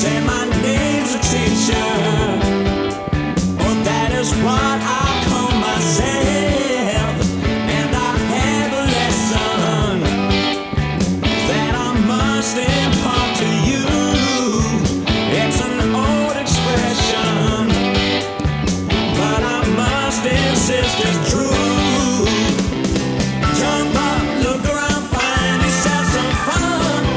say my name's a teacher. Oh, that is what I call myself. And I have a lesson that I must impart to you. It's an old expression, but I must insist it's